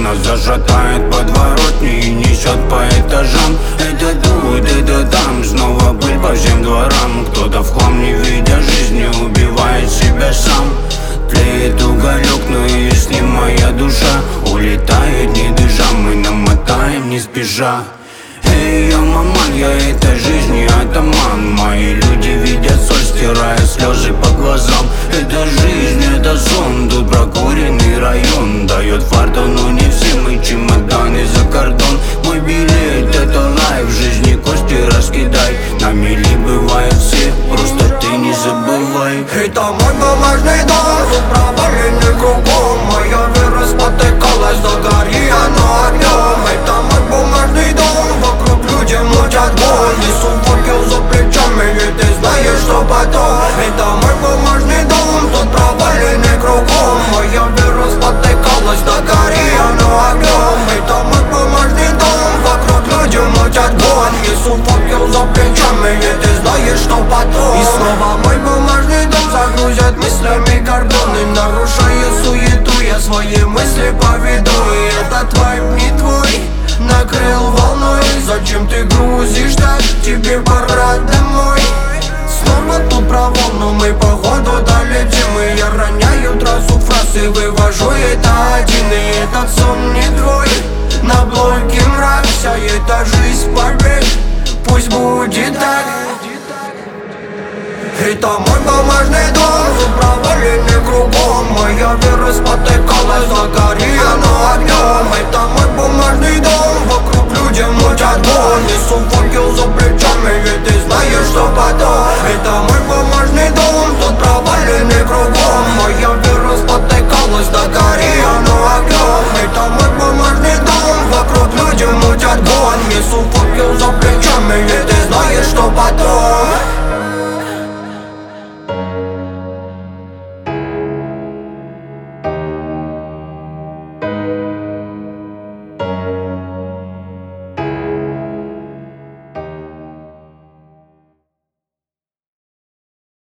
нас зашатает подворотни и несет по этажам. Это тут, это там, снова пыль по всем дворам. Кто-то в хлам, не видя жизни, убивает себя сам. Тлеет уголек, но и с ним моя душа улетает, не дыша, мы намотаем не спеша. Эй, я маман, я этой жизни атаман. Мои люди видят соль, стирая слезы по глазам. Это жизнь, это сон, тут прокуренный район. Дает фарту, но не все мы чемоданы за кордон. Мой билет, это лайф, в жизни кости раскидай. На мели бывают все, просто ты не забывай. Это мой бумажный дом, тут проваленный кругом. Моя вера спотыкалась, загори оно огнем. Это мой бумажный дом, вокруг люди мучат боль. Несу факел за плечами, и ты знаешь, что потом. Это мой бумажный дом, тут проваленный кругом. Моя вера спотыкалась, загори оно огнем. Это мой бумажный дом, вокруг люди мучат боль. Несу факел за плечами, и ты знаешь, что потом. И снова мой бумажный дом загрузят мыслями кордоны. Нарушая суету, я свои мысли поведу. И этот вайб не твой, накрыл волной. Зачем ты грузишь так, тебе пора домой. Снова тут про волну, мы походу долетим. И я роняю трассу фраз и вывожу это один. И этот сон не твой, на блоке мрак. Вся эта жизнь побед, пусть будет так. Это мой бумажный дом, тут проваленный кругом. Моя вера спотыкалась, загори